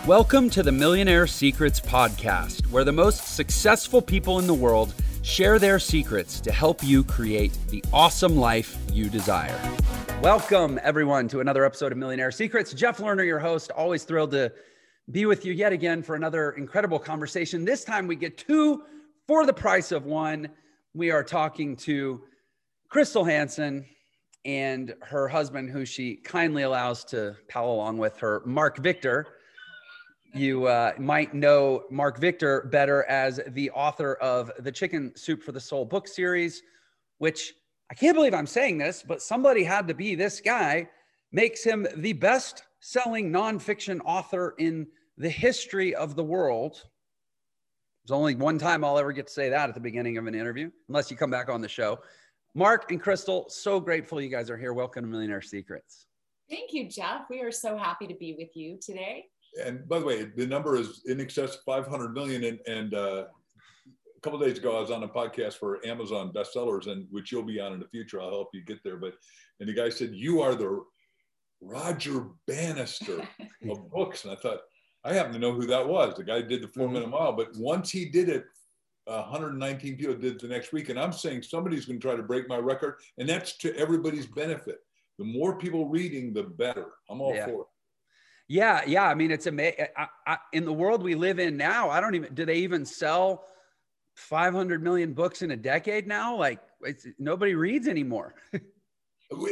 Welcome to the Millionaire Secrets Podcast, where the most successful people in the world share their secrets to help you create the awesome life you desire. Welcome, everyone, to another episode of Millionaire Secrets. Jeff Lerner, your host, always thrilled to be with you yet again for another incredible conversation. This time we get two for the price of one. We are talking to Crystal Hanson and her husband, who she kindly allows to pal along with her, Mark Victor. You might know Mark Victor better as the author of the Chicken Soup for the Soul book series, which I can't believe I'm saying this, but somebody had to be this guy, makes him the best-selling nonfiction author in the history of the world. There's only one time I'll ever get to say that at the beginning of an interview, unless you come back on the show. Mark and Crystal, so grateful you guys are here. Welcome to Millionaire Secrets. Thank you, Jeff. We are so happy to be with you today. And by the way, the number is in excess of 500 million. And a couple of days ago, I was on a podcast for Amazon bestsellers, and which you'll be on in the future. I'll help you get there. And the guy said, "You are the Roger Bannister of books." And I thought, I happen to know who that was. The guy did the 4-minute mile, but once he did it, 119 people did it the next week. And I'm saying somebody's going to try to break my record, and that's to everybody's benefit. The more people reading, the better. I'm all for it. Yeah. I mean, it's amazing. In the world we live in now, do they even sell 500 million books in a decade now? Like, nobody reads anymore. We're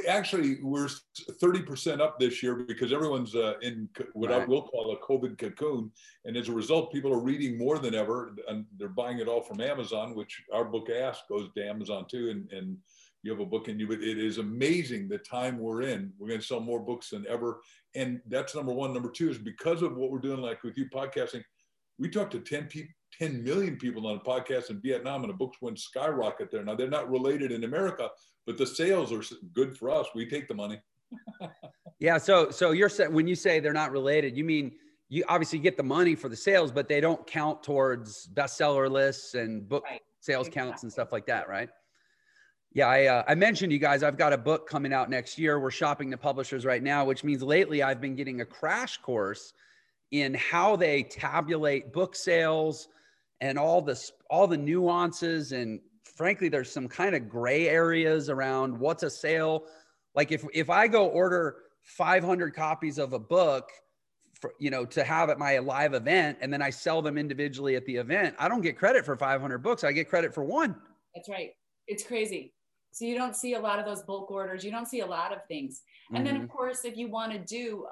30% up this year because everyone's in what I will call a COVID cocoon. And as a result, people are reading more than ever, and they're buying it all from Amazon, which our book Ask goes to Amazon too. And you have a book in you, but it is amazing the time we're in. We're going to sell more books than ever. And that's number one. Number two is because of what we're doing, like with you podcasting, we talked to 10 million people on a podcast in Vietnam, and the books went skyrocket there. Now, they're not related in America, but the sales are good for us. We take the money. Yeah. So you're saying, when you say they're not related, you mean you obviously get the money for the sales, but they don't count towards bestseller lists and book sales counts and stuff like that, right? Yeah, I mentioned you guys, I've got a book coming out next year. We're shopping to publishers right now, which means lately I've been getting a crash course in how they tabulate book sales and all the nuances. And frankly, there's some kind of gray areas around what's a sale. Like if I go order 500 copies of a book for, to have at my live event, and then I sell them individually at the event, I don't get credit for 500 books. I get credit for one. That's right. It's crazy. So you don't see a lot of those bulk orders. You don't see a lot of things. And then of course, if you want to do,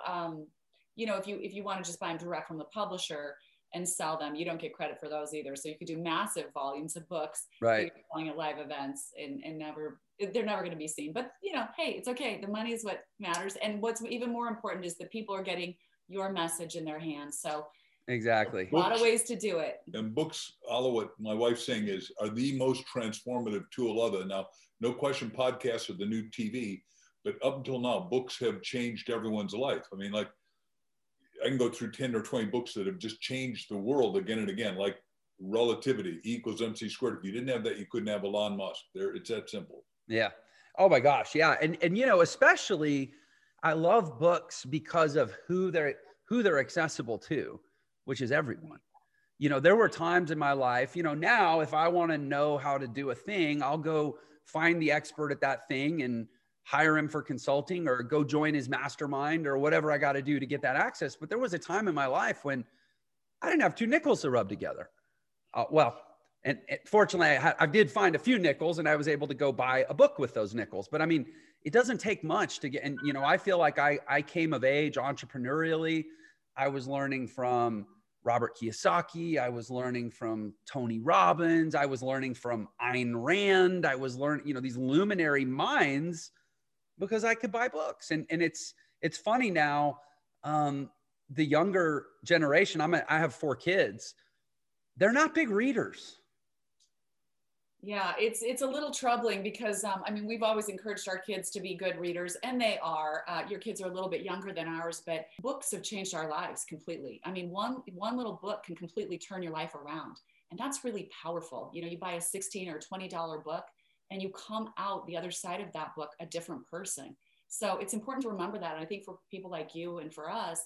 if you want to just buy them direct from the publisher and sell them, you don't get credit for those either. So you could do massive volumes of books, right, selling at live events and they're never going to be seen. But hey, it's okay. The money is what matters. And what's even more important is that people are getting your message in their hands. So exactly. A lot of ways to do it. And books, all of what my wife's saying are the most transformative tool of it. Now, no question, podcasts are the new TV, but up until now, books have changed everyone's life. I mean, like, I can go through 10 or 20 books that have just changed the world again and again, like Relativity, E = MC². If you didn't have that, you couldn't have Elon Musk. It's that simple. Yeah. Oh my gosh. Yeah. And especially I love books because of who they're accessible to, which is everyone. There were times in my life, now if I want to know how to do a thing, I'll go find the expert at that thing and hire him for consulting or go join his mastermind or whatever I got to do to get that access. But there was a time in my life when I didn't have 2 nickels to rub together. And fortunately I did find a few nickels and I was able to go buy a book with those nickels. But I mean, it doesn't take much to get, and I feel like I came of age entrepreneurially. I was learning from Robert Kiyosaki. I was learning from Tony Robbins. I was learning from Ayn Rand. I was learning, these luminary minds because I could buy books. And it's funny now, the younger generation, I have 4 kids. They're not big readers. Yeah, it's a little troubling because, we've always encouraged our kids to be good readers, and they are. Your kids are a little bit younger than ours, but books have changed our lives completely. I mean, one little book can completely turn your life around, and that's really powerful. You buy a $16 or $20 book, and you come out the other side of that book a different person. So it's important to remember that. And I think for people like you and for us,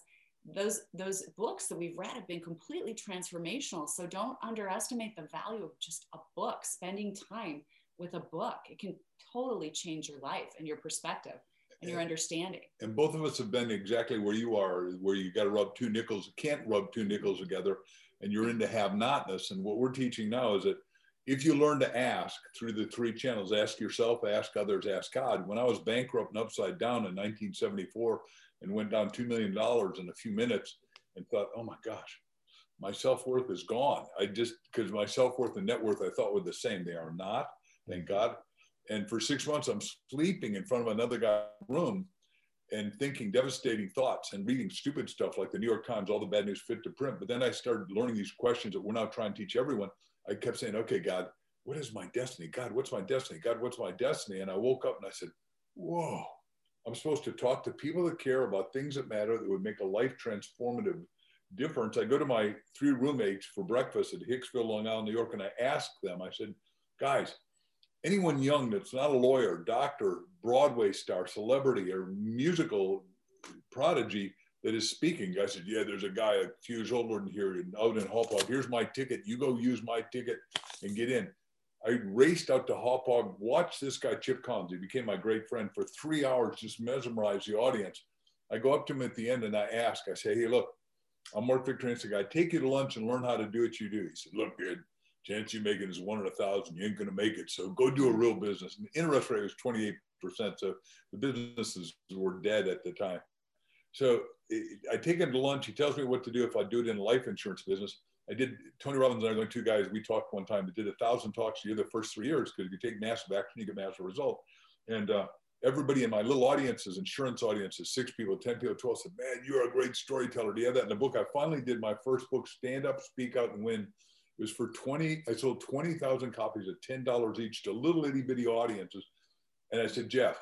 those books that we've read have been completely transformational. So don't underestimate the value of just a book. Spending time with a book, it can totally change your life and your perspective and your understanding. And both of us have been exactly where you are, where you got to rub two nickels, can't rub two nickels together, and you're into have-notness. And what we're teaching now is that if you learn to ask through the three channels, ask yourself, ask others, ask God. When I was bankrupt and upside down in 1974 and went down $2 million in a few minutes and thought, oh my gosh, my self-worth is gone. Because my self-worth and net worth I thought were the same. They are not, thank God. And for 6 months, I'm sleeping in front of another guy's room and thinking devastating thoughts and reading stupid stuff like the New York Times, all the bad news fit to print. But then I started learning these questions that we're now trying to teach everyone. I kept saying, okay, God, what is my destiny? God, what's my destiny? God, what's my destiny? And I woke up and I said, whoa, I'm supposed to talk to people that care about things that matter, that would make a life transformative difference. I go to my 3 roommates for breakfast at Hicksville, Long Island, New York, and I asked them, I said, guys, anyone young that's not a lawyer, doctor, Broadway star, celebrity, or musical prodigy that is speaking? I said, yeah, there's a guy a few years older than here out in Hauppauge. Here's my ticket. You go use my ticket and get in. I raced out to Hauppauge, watched this guy, Chip Collins. He became my great friend for 3 hours, just mesmerized the audience. I go up to him at the end and I ask, I say, hey, look, I'm Mark Victorianski. I take you to lunch and learn how to do what you do. He said, look, kid, chance you make it is 1 in 1,000. You ain't going to make it. So go do a real business. And the interest rate was 28%. So the businesses were dead at the time. So I take him to lunch. He tells me what to do if I do it in a life insurance business. Tony Robbins and I are the 2 guys we talked one time that did 1,000 talks a year the first 3 years, because if you take massive action, you get massive result. And everybody in my little audiences, insurance audiences, 6 people, 10 people, 12 said, man, you're a great storyteller. Do you have that in the book? I finally did my first book, Stand Up, Speak Out and Win. It was for I sold 20,000 copies at $10 each to little itty bitty audiences. And I said, Jeff,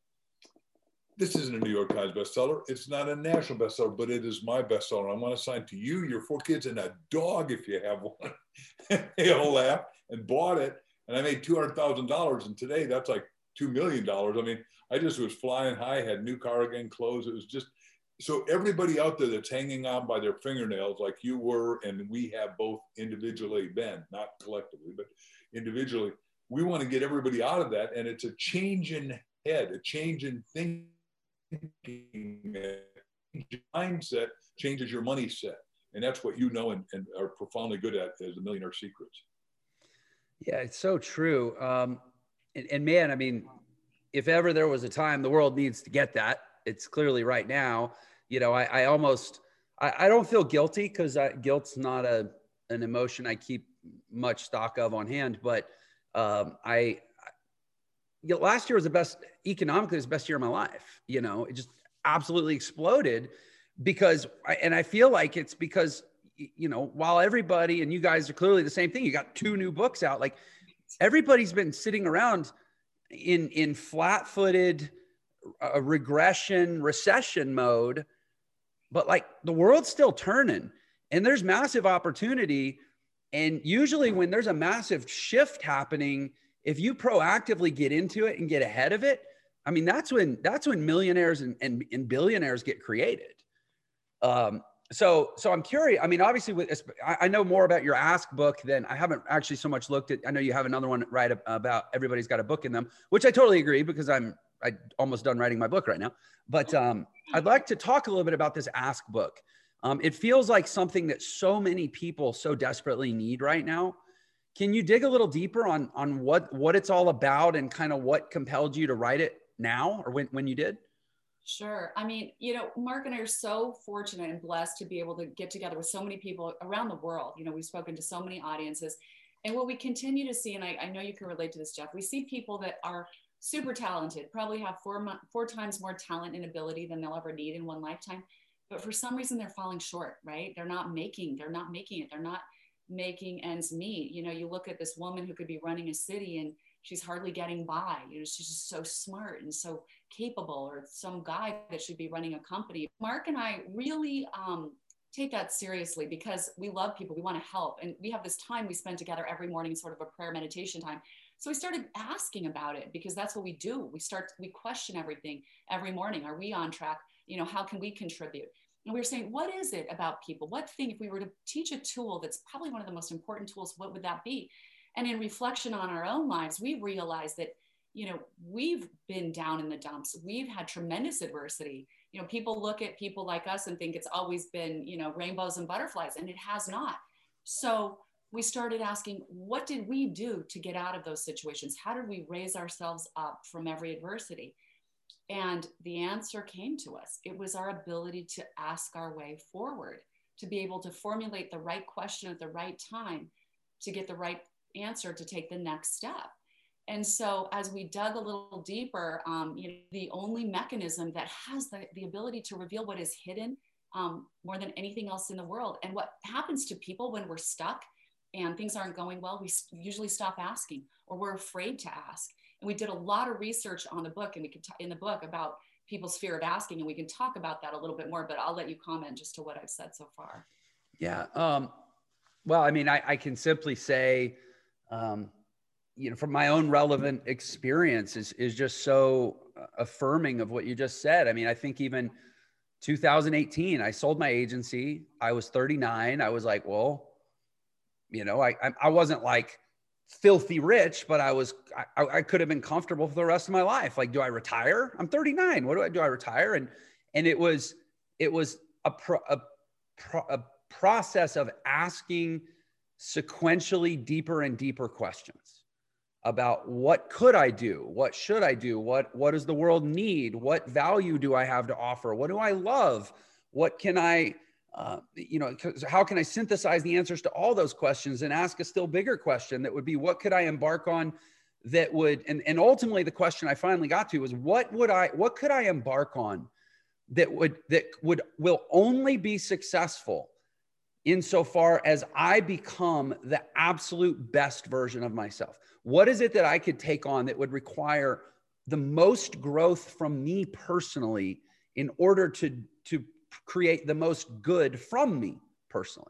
this isn't a New York Times bestseller. It's not a national bestseller, but it is my bestseller. I want to sign to you, your 4 kids, and a dog if you have one. They all laughed and bought it. And I made $200,000. And today that's like $2 million. I mean, I just was flying high, had new car again, clothes. It was just, so everybody out there that's hanging on by their fingernails like you were, and we have both individually been, not collectively, but individually, we want to get everybody out of that. And it's a change in head, a change in thinking. Mindset changes your money set, and that's what you know and are profoundly good at as the Millionaire Secrets. Yeah, it's so true. And man, I mean, if ever there was a time the world needs to get that, it's clearly right now. You know, I don't feel guilty, because guilt's not an emotion I keep much stock of on hand, but last year was economically the best year of my life. You know, it just absolutely exploded because I feel like it's because, you know, while everybody, and you guys are clearly the same thing, you got 2 new books out, like everybody's been sitting around in flat-footed regression, recession mode, but like the world's still turning and there's massive opportunity. And usually when there's a massive shift happening, if you proactively get into it and get ahead of it, I mean, that's when millionaires and billionaires get created. So I'm curious. I mean, obviously I know more about your Ask book than I haven't actually so much looked at. I know you have another one right about everybody's got a book in them, which I totally agree, because I'm almost done writing my book right now. But I'd like to talk a little bit about this Ask book. It feels like something that so many people so desperately need right now. Can you dig a little deeper on what it's all about and kind of what compelled you to write it now, or when you did? Sure. I mean, you know, Mark and I are so fortunate and blessed to be able to get together with so many people around the world. You know, we've spoken to so many audiences, and what we continue to see, and I know you can relate to this, Jeff, we see people that are super talented, probably have 4 times more talent and ability than they'll ever need in one lifetime. But for some reason they're falling short, right? They're not making it. They're not making ends meet. You know, you look at this woman who could be running a city and she's hardly getting by. You know, she's just so smart and so capable, or some guy that should be running a company. Mark and I really take that seriously, because we love people. We want to help. And we have this time we spend together every morning, sort of a prayer meditation time. So we started asking about it, because that's what we do. We question everything every morning. Are we on track? You know, how can we contribute? And we were saying, what is it about people? What thing, if we were to teach a tool that's probably one of the most important tools, what would that be? And in reflection on our own lives, we realized that, you know, we've been down in the dumps. We've had tremendous adversity. You know, people look at people like us and think it's always been, you know, rainbows and butterflies, and it has not. So we started asking, what did we do to get out of those situations? How did we raise ourselves up from every adversity? And the answer came to us. It was our ability to ask our way forward, to be able to formulate the right question at the right time, to get the right answer, to take the next step. And so as we dug a little deeper, you know, the only mechanism that has the ability to reveal what is hidden more than anything else in the world. And what happens to people when we're stuck and things aren't going well, we usually stop asking, or we're afraid to ask. And we did a lot of research on the book, and we could in the book about people's fear of asking, and we can talk about that a little bit more, but I'll let you comment just to what I've said so far. Yeah. Well, I mean, I can simply say, you know, from my own relevant experience is just so affirming of what you just said. I mean, I think even 2018, I sold my agency. I was 39. I was like, well, you know, I wasn't like filthy rich, but I could have been comfortable for the rest of my life. Like, do I retire? I'm 39. What do I retire? And it was a process of asking sequentially deeper and deeper questions about what could I do? What should I do? What does the world need? What value do I have to offer? What do I love? What can I, you know, how can I synthesize the answers to all those questions and ask a still bigger question that would be, what could I embark on that would, and ultimately the question I finally got to was, what could I embark on that will only be successful insofar as I become the absolute best version of myself? What is it that I could take on that would require the most growth from me personally in order to create the most good from me personally?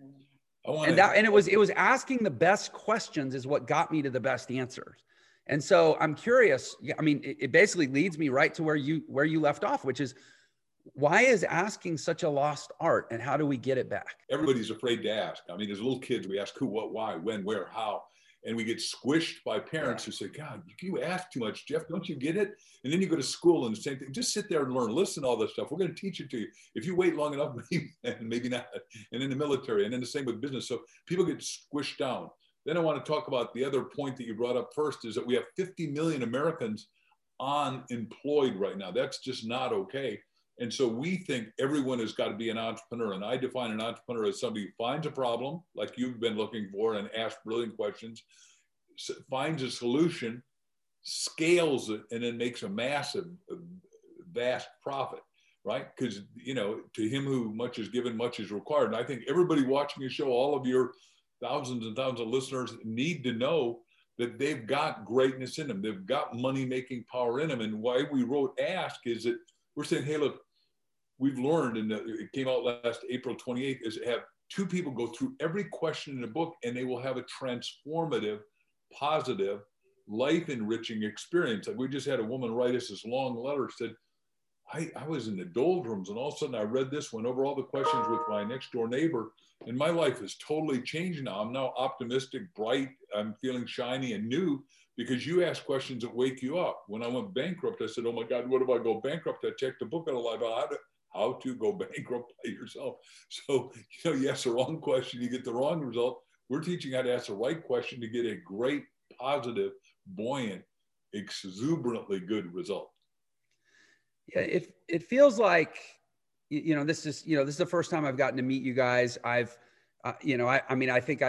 And it was asking the best questions is what got me to the best answers. And so I'm curious. I mean, it basically leads me right to where you left off, which is, why is asking such a lost art, and how do we get it back? Everybody's afraid to ask. I mean, as little kids, we ask who, what, why, when, where, how. And we get squished by parents who say, God, you ask too much, Jeff, don't you get it? And then you go to school and the same thing, just sit there and learn, listen to all this stuff. We're going to teach it to you. If you wait long enough, maybe not. And in the military, and then the same with business. So people get squished down. Then I want to talk about the other point that you brought up first, is that we have 50 million Americans unemployed right now. That's just not okay. And so we think everyone has got to be an entrepreneur. And I define an entrepreneur as somebody who finds a problem, like you've been looking for, and asks brilliant questions, finds a solution, scales it, and then makes a massive, vast profit, right? Because, you know, to him who much is given, much is required. And I think everybody watching your show, all of your thousands and thousands of listeners, need to know that they've got greatness in them. They've got money-making power in them. And why we wrote Ask is that we're saying, hey, look, we've learned, and it came out last April 28th, is to have two people go through every question in the book, and they will have a transformative, positive, life-enriching experience. Like, we just had a woman write us this long letter, said, I was in the doldrums, and all of a sudden I read this, went over all the questions with my next door neighbor, and my life has totally changed now. I'm now optimistic, bright, I'm feeling shiny and new, because you ask questions that wake you up. When I went bankrupt, I said, oh my God, what if I go bankrupt? I checked the book out of life, how to go bankrupt by yourself. So, you know, you ask the wrong question, you get the wrong result. We're teaching how to ask the right question to get a great, positive, buoyant, exuberantly good result. Yeah, it feels like, this is the first time I've gotten to meet you guys. I've, I think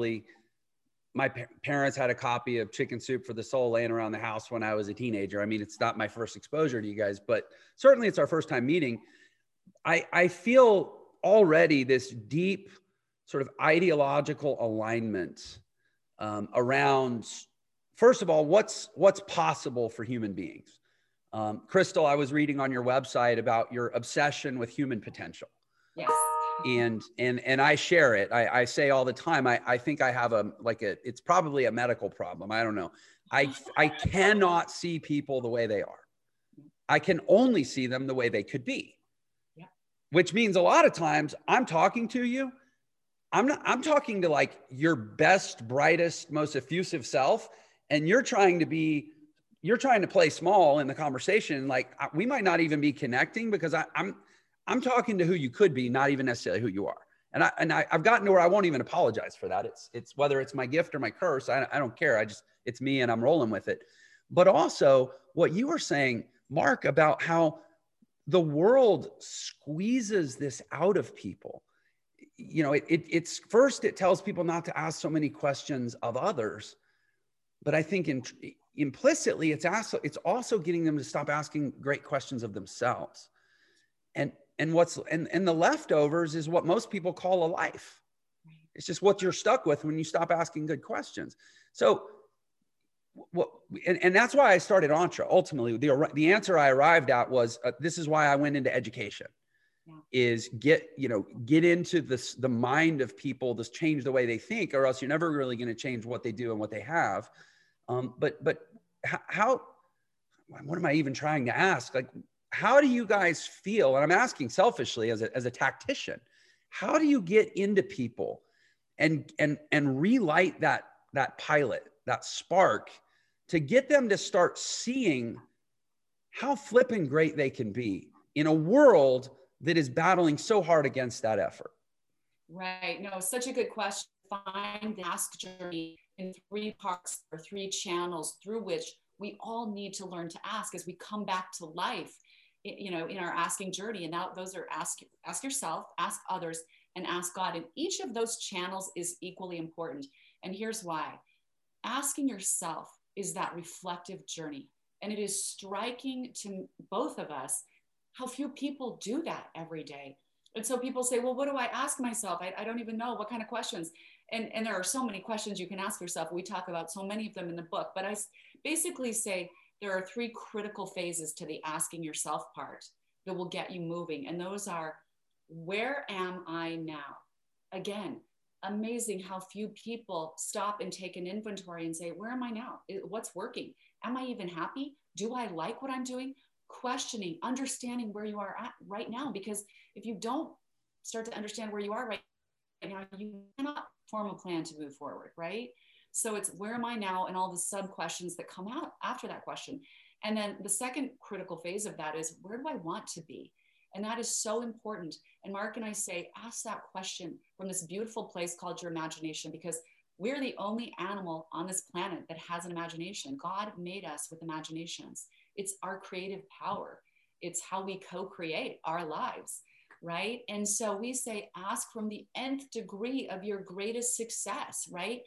my parents had a copy of Chicken Soup for the Soul laying around the house when I was a teenager. I mean, it's not my first exposure to you guys, but certainly it's our first time meeting. I feel already this deep sort of ideological alignment around, first of all, what's possible for human beings. Crystal, I was reading on your website about your obsession with human potential. Yes. And I share it. I say all the time, I think I have it's probably a medical problem. I don't know. I cannot see people the way they are. I can only see them the way they could be. Yeah. which means a lot of times I'm talking to you. I'm talking to like your best, brightest, most effusive self. And you're trying to play small in the conversation. Like we might not even be connecting because I'm talking to who you could be, not even necessarily who you are. And I've gotten to where I won't even apologize for that. It's whether it's my gift or my curse. I don't care. It's me and I'm rolling with it. But also what you were saying, Mark, about how the world squeezes this out of people. You know, it's first, it tells people not to ask so many questions of others. But I think implicitly, it's also getting them to stop asking great questions of themselves. And the leftovers is what most people call a life. It's just what you're stuck with when you stop asking good questions. So and that's why I started Entre. Ultimately, the answer I arrived at was, this is why I went into education. Yeah. Is get into the mind of people, to change the way they think, or else you're never really going to change what they do and what they have. But how, what am I even trying to ask? Like, how do you guys feel? And I'm asking selfishly as a tactician, how do you get into people and relight that pilot, that spark, to get them to start seeing how flipping great they can be in a world that is battling so hard against that effort? Right. No, such a good question. Find the ask journey in 3 parts or 3 channels through which we all need to learn to ask as we come back to life, in our asking journey. And now those are ask yourself, ask others, and ask God. And each of those channels is equally important. And here's why. Asking yourself is that reflective journey. And it is striking to both of us how few people do that every day. And so people say, well, what do I ask myself? I don't even know what kind of questions. And there are so many questions you can ask yourself. We talk about so many of them in the book, but I basically say there are 3 critical phases to the asking yourself part that will get you moving. And those are, where am I now? Again, amazing how few people stop and take an inventory and say, where am I now? What's working? Am I even happy? Do I like what I'm doing? Questioning, understanding where you are at right now. Because if you don't start to understand where you are right now, you cannot form a plan to move forward, right? So it's, where am I now? And all the sub questions that come out after that question. And then the second critical phase of that is, where do I want to be? And that is so important. And Mark and I say, ask that question from this beautiful place called your imagination, because we're the only animal on this planet that has an imagination. God made us with imaginations. It's our creative power. It's how we co-create our lives, right? And so we say, ask from the nth degree of your greatest success, right?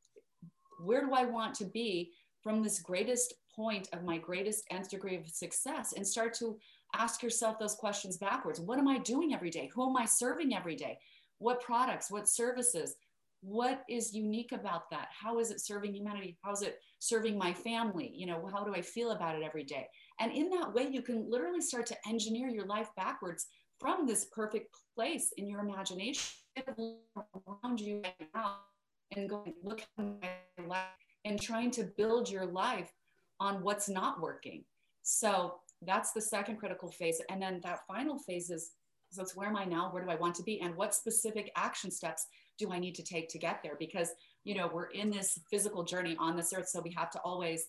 Where do I want to be from this greatest point of my greatest nth degree of success? And start to ask yourself those questions backwards. What am I doing every day? Who am I serving every day? What products, what services? What is unique about that? How is it serving humanity? How is it serving my family? How do I feel about it every day? And in that way, you can literally start to engineer your life backwards from this perfect place in your imagination around you right now, and going, look at my life, and trying to build your life on what's not working. So that's the second critical phase. And then that final phase is, so it's, where am I now? Where do I want to be? And what specific action steps do I need to take to get there? Because, we're in this physical journey on this earth. So we have to always,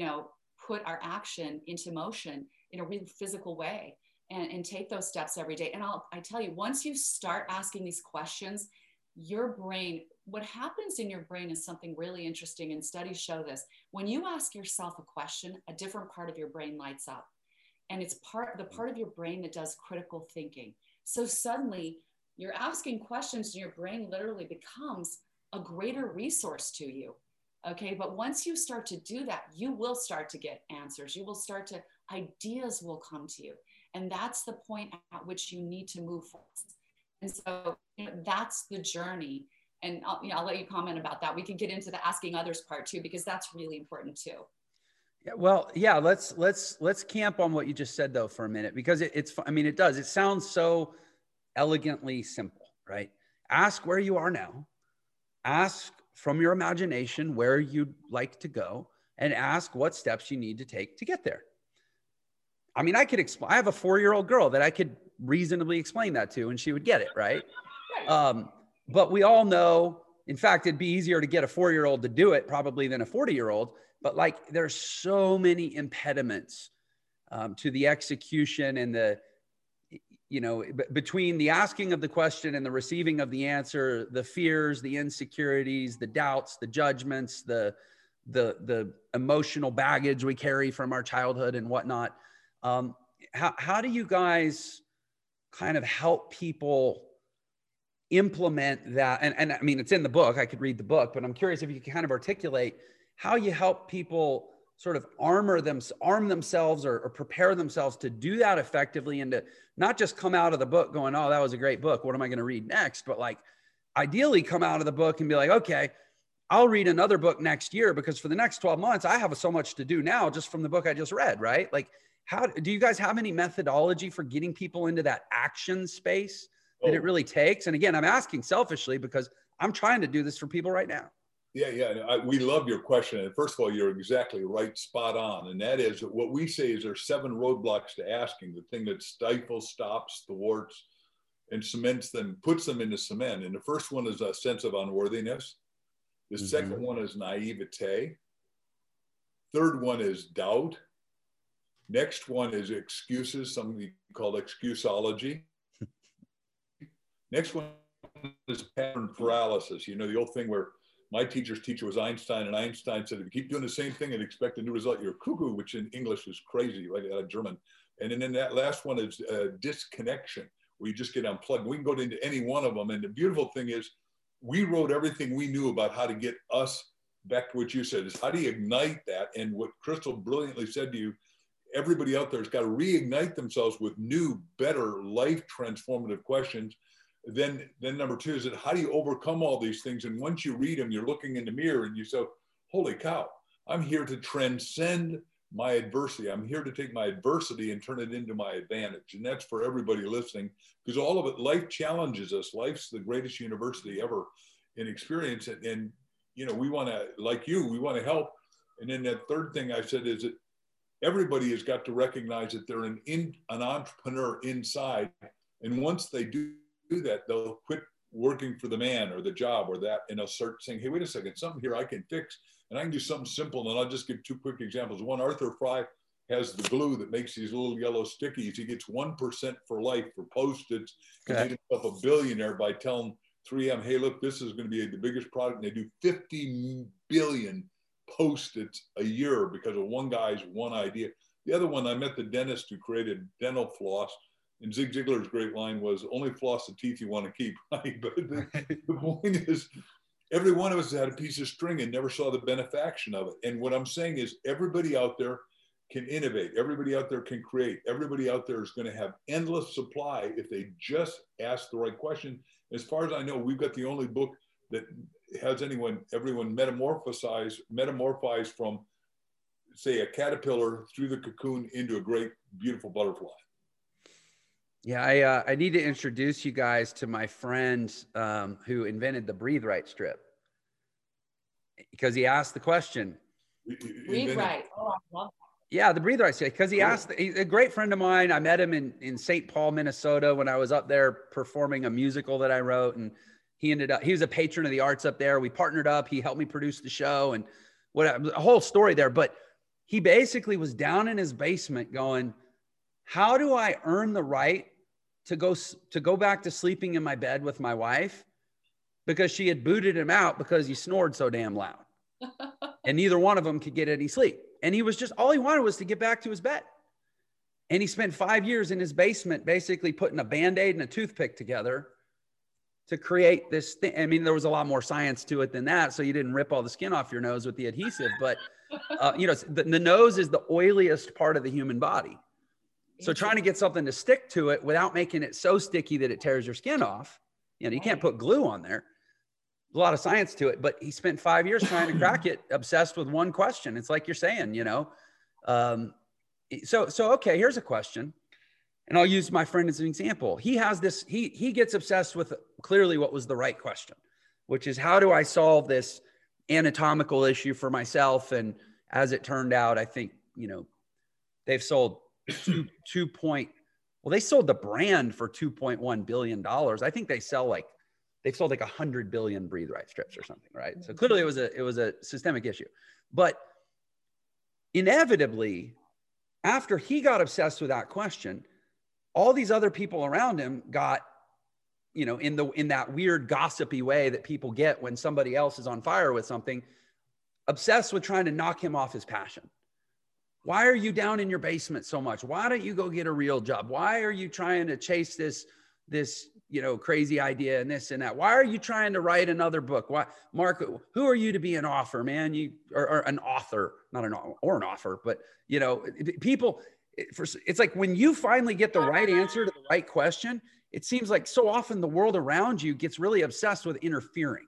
put our action into motion in a real physical way, and take those steps every day. And I tell you, once you start asking these questions, your brain, what happens in your brain is something really interesting. And studies show this. When you ask yourself a question, a different part of your brain lights up. And it's the part of your brain that does critical thinking. So suddenly you're asking questions and your brain literally becomes a greater resource to you. Okay. But once you start to do that, you will start to get answers. Ideas will come to you. And that's the point at which you need to move forward. And so that's the journey. And I'll let you comment about that. We can get into the asking others part too, because that's really important too. Yeah, well, yeah, let's camp on what you just said though for a minute, because it sounds so elegantly simple, right? Ask where you are now, ask from your imagination where you'd like to go, and ask what steps you need to take to get there. I mean, I have a 4-year-old girl that I could reasonably explain that to, and she would get it. Right. Right. But we all know, in fact, it'd be easier to get a 4-year-old to do it probably than a 40-year-old. But like, there's so many impediments to the execution and the, between the asking of the question and the receiving of the answer, the fears, the insecurities, the doubts, the judgments, the emotional baggage we carry from our childhood and whatnot. How do you guys kind of help people implement that? And I mean, it's in the book, I could read the book, but I'm curious if you can kind of articulate how you help people sort of arm themselves or prepare themselves to do that effectively, and to not just come out of the book going, oh, that was a great book, what am I going to read next? But like, ideally come out of the book and be like, okay, I'll read another book next year, because for the next 12 months, I have so much to do now just from the book I just read, right? Like, how do you guys have any methodology for getting people into that action space that it really takes? And again, I'm asking selfishly because I'm trying to do this for people right now. Yeah. We love your question. And first of all, you're exactly right, spot on. And that is what we say is there's 7 roadblocks to asking, the thing that stifles, stops, thwarts, and cements them, puts them into cement. And the first one is a sense of unworthiness. The second one is naivete. Third one is doubt. Next one is excuses, something called excusology. Next one is pattern paralysis. You know, the old thing where my teacher's teacher was Einstein, and Einstein said, if you keep doing the same thing and expect a new result, you're cuckoo, which in English is crazy, right? Out of German. And then that last one is disconnection, where you just get unplugged. We can go into any one of them. And the beautiful thing is, we wrote everything we knew about how to get us back to what you said, is how do you ignite that? And what Crystal brilliantly said to you, everybody out there has got to reignite themselves with new, better, life transformative questions. Then number 2 is that how do you overcome all these things? And once you read them, you're looking in the mirror and you say, holy cow, I'm here to transcend my adversity. I'm here to take my adversity and turn it into my advantage. And that's for everybody listening, because all of it, life challenges us. Life's the greatest university ever in experience. And you know, we want to, like you, we want to help. And then that third thing I said is that everybody has got to recognize that they're an entrepreneur inside. And once they do that, they'll quit working for the man or the job or that, and they'll start saying, hey, wait a second, something here I can fix, and I can do something simple. And I'll just give 2 quick examples. One, Arthur Fry has the glue that makes these little yellow stickies. He gets 1% for life for Post-its. He made himself a billionaire by telling 3M, hey, look, this is going to be the biggest product. And they do 50 billion Post-its a year because of one guy's one idea. The other one, I met the dentist who created dental floss. And Zig Ziglar's great line was, only floss the teeth you want to keep, right? But the point is, every one of us had a piece of string and never saw the benefaction of it. And what I'm saying is, everybody out there can innovate. Everybody out there can create. Everybody out there is going to have endless supply if they just ask the right question. As far as I know, we've got the only book that has everyone metamorphized from, say, a caterpillar through the cocoon into a great, beautiful butterfly. Yeah, I need to introduce you guys to my friend who invented the Breathe Right strip, because he asked the question. Breathe Right. Oh, I love that. Yeah, the Breathe Right strip, because he asked. He's a great friend of mine. I met him in St. Paul, Minnesota, when I was up there performing a musical that I wrote, and he was a patron of the arts up there. We partnered up. He helped me produce the show, and a whole story there. But he basically was down in his basement going, how do I earn the right to go back to sleeping in my bed with my wife? Because she had booted him out because he snored so damn loud. And neither one of them could get any sleep. And he was just, all he wanted was to get back to his bed. And he spent 5 years in his basement basically putting a Band-Aid and a toothpick together to create this thing. I mean, there was a lot more science to it than that. So you didn't rip all the skin off your nose with the adhesive. But, the nose is the oiliest part of the human body. So trying to get something to stick to it without making it so sticky that it tears your skin off, you can't put glue on there. There's a lot of science to it, but he spent 5 years trying to crack it, obsessed with one question. It's like you're saying, So, okay, here's a question. And I'll use my friend as an example. He has this, he gets obsessed with clearly what was the right question, which is, how do I solve this anatomical issue for myself? And as it turned out, I think, they've sold Well, they sold the brand for $2.1 billion. I think they've sold like 100 billion Breathe Right strips or something, right? So clearly it was a systemic issue. But inevitably, after he got obsessed with that question, all these other people around him got, you know, in that weird gossipy way that people get when somebody else is on fire with something, obsessed with trying to knock him off his passion. Why are you down in your basement so much? Why don't you go get a real job? Why are you trying to chase this, you know, crazy idea and this and that? Why are you trying to write another book? Why, Mark, who are you to be an author, man? Or an author, not an author, but, you know, people, it's like when you finally get the right answer to the right question, it seems like so often the world around you gets really obsessed with interfering.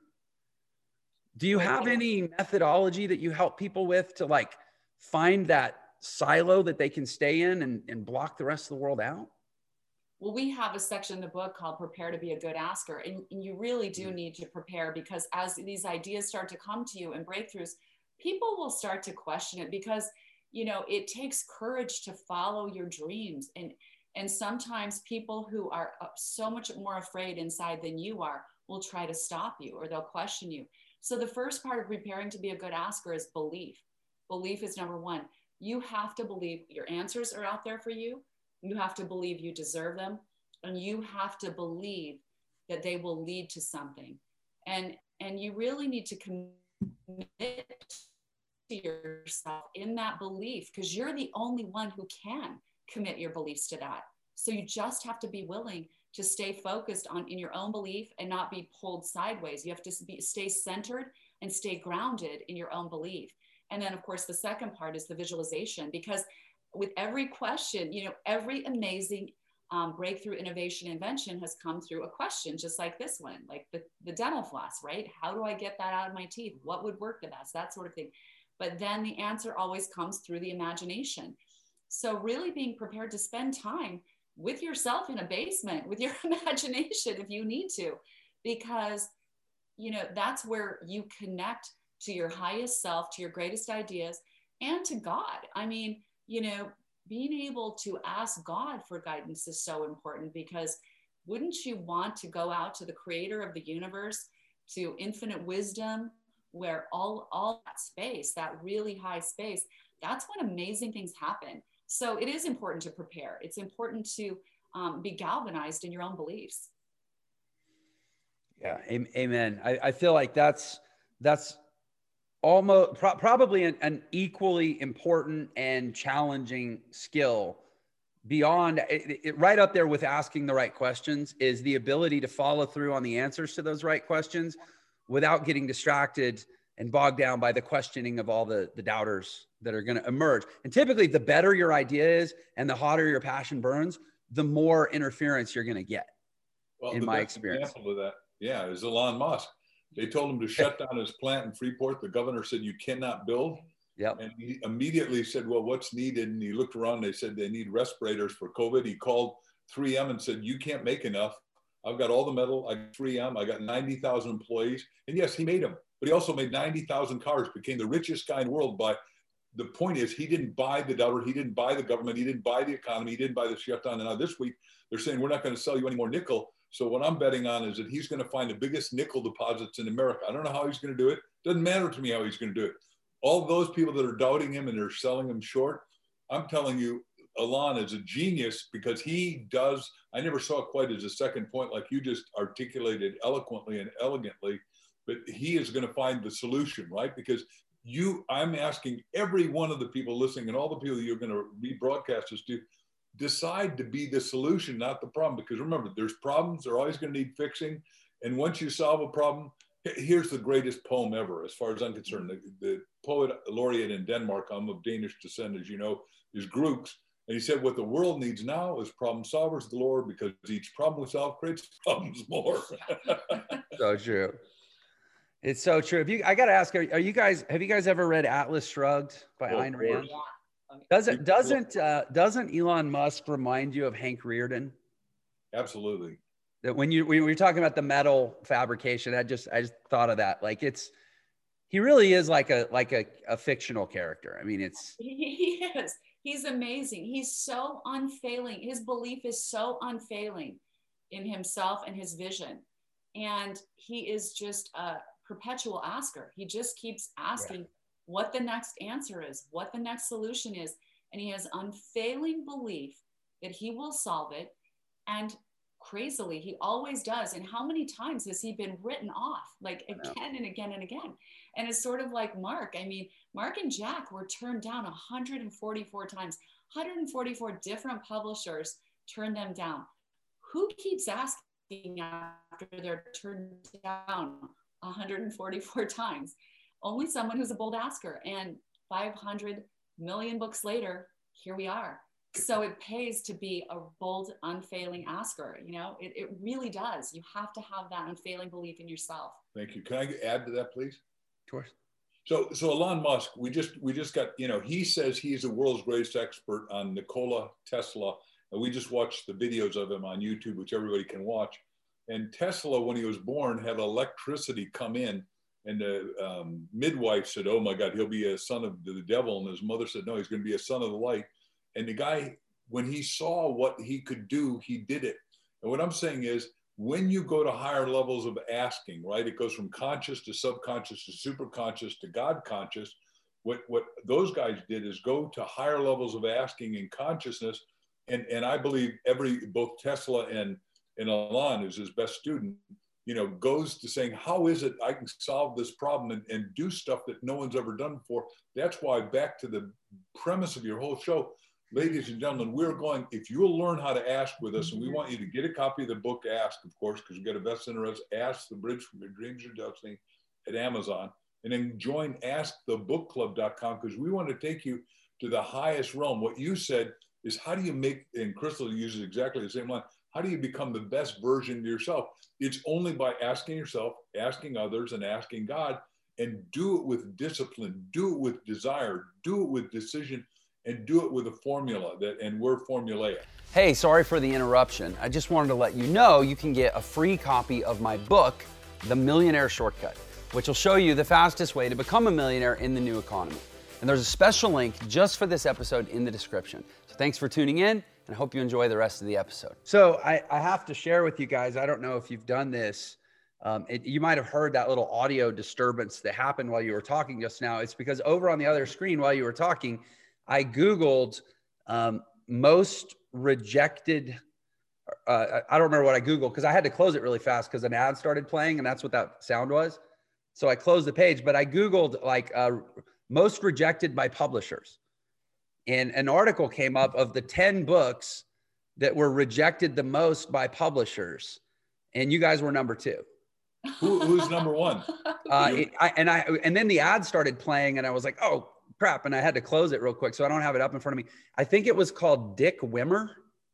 Do you have any methodology that you help people with to like find that silo that they can stay in and block the rest of the world out? Well, we have a section in the book called Prepare to be a Good Asker. And you really do need to prepare, because as these ideas start to come to you and breakthroughs, people will start to question it, because, you know, it takes courage to follow your dreams. And sometimes people who are so much more afraid inside than you are will try to stop you, or they'll question you. So the first part of preparing to be a good asker is belief. Belief is number one. You have to believe your answers are out there for you. You have to believe you deserve them. And you have to believe that they will lead to something. And you really need to commit to yourself in that belief, because you're the only one who can commit your beliefs to that. So you just have to be willing to stay focused in your own belief and not be pulled sideways. You have to stay centered and stay grounded in your own belief. And then, of course, the second part is the visualization, because with every question, you know, every amazing breakthrough, innovation, invention has come through a question just like this one, like the dental floss, right? How do I get that out of my teeth? What would work the best? That sort of thing. But then the answer always comes through the imagination. So really being prepared to spend time with yourself in a basement with your imagination if you need to, because, you know, that's where you connect to your highest self, to your greatest ideas, and to God. I mean, you know, being able to ask God for guidance is so important, because wouldn't you want to go out to the creator of the universe, to infinite wisdom, where all that space, that really high space, that's when amazing things happen. So it is important to prepare. It's important to be galvanized in your own beliefs. Yeah, amen. I feel like that's almost probably an equally important and challenging skill, beyond it, right up there with asking the right questions, is the ability to follow through on the answers to those right questions without getting distracted and bogged down by the questioning of all the doubters that are going to emerge. And typically the better your idea is and the hotter your passion burns, the more interference you're going to get. Well, in my experience. Example of that, yeah, is Elon Musk. They told him to shut down his plant in Freeport. The governor said, you cannot build. Yep. And he immediately said, well, what's needed? And he looked around, they said they need respirators for COVID. He called 3M and said, you can't make enough. I've got all the metal, I got 3M, I got 90,000 employees. And yes, he made them, but he also made 90,000 cars, became the richest guy in the world. By the point is, he didn't buy the doubter, he didn't buy the government, he didn't buy the economy, he didn't buy the shutdown. And now this week, they're saying, we're not going to sell you any more nickel. So what I'm betting on is that he's going to find the biggest nickel deposits in America. I don't know how he's going to do it. Doesn't matter to me how he's going to do it. All those people that are doubting him and they're selling him short, I'm telling you, Elon is a genius, because he does, I never saw it quite as a second point like you just articulated eloquently and elegantly, but he is going to find the solution, right? Because I'm asking every one of the people listening and all the people you're going to rebroadcast this to, decide to be the solution, not the problem. Because remember, there's problems, they're always going to need fixing. And once you solve a problem, here's the greatest poem ever, as far as I'm concerned. The poet laureate in Denmark, I'm of Danish descent, as you know, is Grooks. And he said, what the world needs now is problem solvers galore, because each problem we solve creates problems more. So true. It's so true. I got to ask, have you guys ever read Atlas Shrugged by Ayn Rand? Yeah. Doesn't Elon Musk remind you of Hank Rearden? Absolutely. That when you were talking about the metal fabrication, I just thought of that. Like he really is like a fictional character. I mean, he is. He's amazing. He's so unfailing. His belief is so unfailing in himself and his vision. And he is just a perpetual asker. He just keeps asking what the next answer is, what the next solution is. And he has unfailing belief that he will solve it. And crazily, he always does. And how many times has he been written off, like again and again and again? And it's sort of like Mark. I mean, Mark and Jack were turned down 144 times. 144 different publishers turned them down. Who keeps asking after they're turned down 144 times? Only someone who's a bold asker. And 500 million books later, here we are. So it pays to be a bold, unfailing asker. You know, it really does. You have to have that unfailing belief in yourself. Thank you. Can I add to that, please? Of course. So Elon Musk, we just got, you know, he says he's the world's greatest expert on Nikola Tesla. And we just watched the videos of him on YouTube, which everybody can watch. And Tesla, when he was born, had electricity come in. And the midwife said, oh my God, he'll be a son of the devil. And his mother said, no, he's going to be a son of the light. And the guy, when he saw what he could do, he did it. And what I'm saying is, when you go to higher levels of asking, right, it goes from conscious to subconscious to superconscious to God conscious. What those guys did is go to higher levels of asking in consciousness. And I believe both Tesla and Elon, who's his best student, you know, goes to saying, how is it I can solve this problem and do stuff that no one's ever done before? That's why, back to the premise of your whole show, ladies and gentlemen, we're going, if you'll learn how to ask with us, and we want you to get a copy of the book, Ask, of course, because we've got a bestseller as Ask, The Bridge from Your Dreams to Your Destiny at Amazon. And then join askthebookclub.com, because we want to take you to the highest realm. What you said is, how do you make, and Crystal uses exactly the same line, how do you become the best version of yourself? It's only by asking yourself, asking others, and asking God, and do it with discipline, do it with desire, do it with decision, and do it with a formula and we're formulaic. Hey, sorry for the interruption. I just wanted to let you know you can get a free copy of my book, The Millionaire Shortcut, which will show you the fastest way to become a millionaire in the new economy. And there's a special link just for this episode in the description. So thanks for tuning in, and I hope you enjoy the rest of the episode. So I have to share with you guys, I don't know if you've done this. You might have heard that little audio disturbance that happened while you were talking just now. It's because over on the other screen while you were talking, I Googled most rejected, I don't remember what I Googled because I had to close it really fast because an ad started playing and that's what that sound was. So I closed the page, but I Googled like most rejected by publishers. And an article came up of the 10 books that were rejected the most by publishers. And you guys were number 2. Who's number 1? And then the ad started playing and I was like, oh, crap. And I had to close it real quick. So I don't have it up in front of me. I think it was called Dick Wimmer.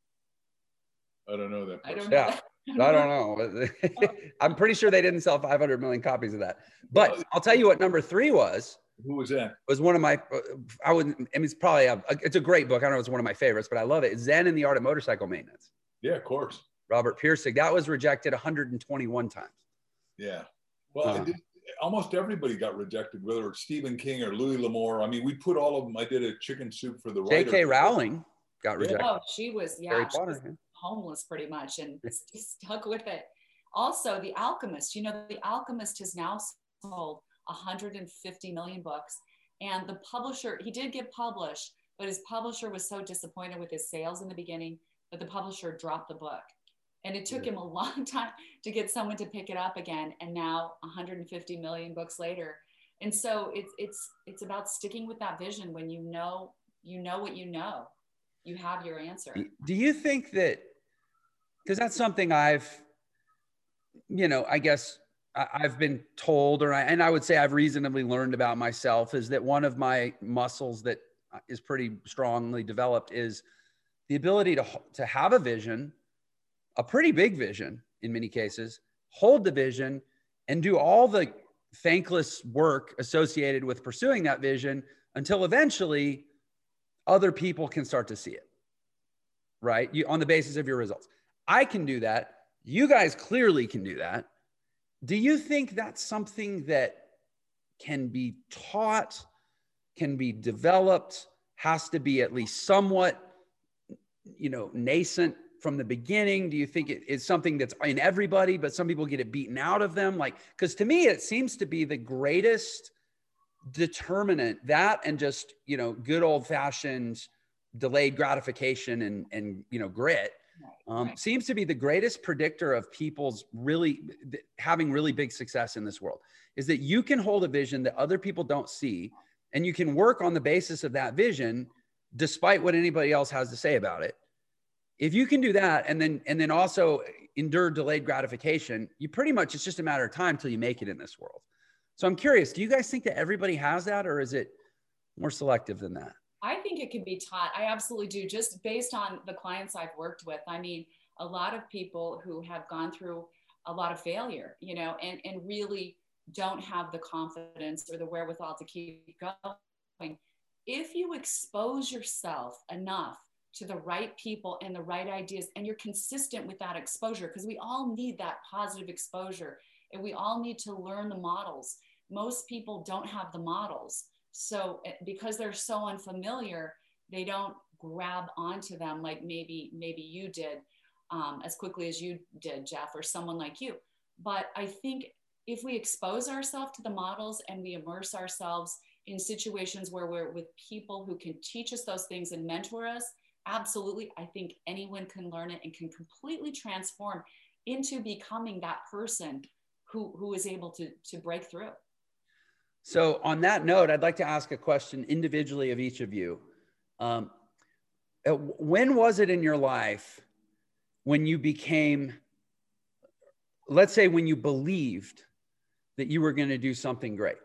I don't know that person. I don't know. I'm pretty sure they didn't sell 500 million copies of that. But I'll tell you what number 3 was. Who was that? It was one of my, it's probably, it's a great book. I don't know if it's one of my favorites, but I love it. Zen and the Art of Motorcycle Maintenance. Yeah, of course. Robert Pirsig. That was rejected 121 times. Yeah. Well, almost everybody got rejected, whether it's Stephen King or Louis L'Amour. I mean, we put all of them. I did a chicken soup for the writer. J.K. Rowling got rejected. Oh, she was, homeless pretty much and stuck with it. Also, The Alchemist. You know, The Alchemist has now sold 150 million books. And the publisher, he did get published, but his publisher was so disappointed with his sales in the beginning that the publisher dropped the book. And it took him a long time to get someone to pick it up again. And now 150 million books later. And so it's about sticking with that vision. When you know what you know, you have your answer. Do you think that, because that's something I've, I guess I've been told, and I would say I've reasonably learned about myself, is that one of my muscles that is pretty strongly developed is the ability to have a vision, a pretty big vision in many cases, hold the vision and do all the thankless work associated with pursuing that vision until eventually other people can start to see it, right? On the basis of your results. I can do that. You guys clearly can do that. Do you think that's something that can be taught, can be developed? has to be at least somewhat, nascent from the beginning? Do you think it is something that's in everybody, but some people get it beaten out of them? Like, because to me, it seems to be the greatest determinant, that and just, good old fashioned delayed gratification and grit, Right. seems to be the greatest predictor of people's really having really big success in this world, is that you can hold a vision that other people don't see, and you can work on the basis of that vision, despite what anybody else has to say about it. If you can do that, and then also endure delayed gratification, you pretty much, it's just a matter of time till you make it in this world. So I'm curious, do you guys think that everybody has that, or is it more selective than that? I think it can be taught. I absolutely do, just based on the clients I've worked with. I mean, a lot of people who have gone through a lot of failure, and really don't have the confidence or the wherewithal to keep going. If you expose yourself enough to the right people and the right ideas, and you're consistent with that exposure, because we all need that positive exposure, and we all need to learn the models. Most people don't have the models. So because they're so unfamiliar, they don't grab onto them like maybe you did, as quickly as you did, Jeff, or someone like you. But I think if we expose ourselves to the models and we immerse ourselves in situations where we're with people who can teach us those things and mentor us, absolutely, I think anyone can learn it and can completely transform into becoming that person who is able to break through. So on that note, I'd like to ask a question individually of each of you. When was it in your life when you became, let's say, when you believed that you were going to do something great?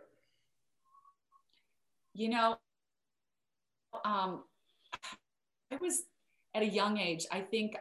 I was at a young age. I think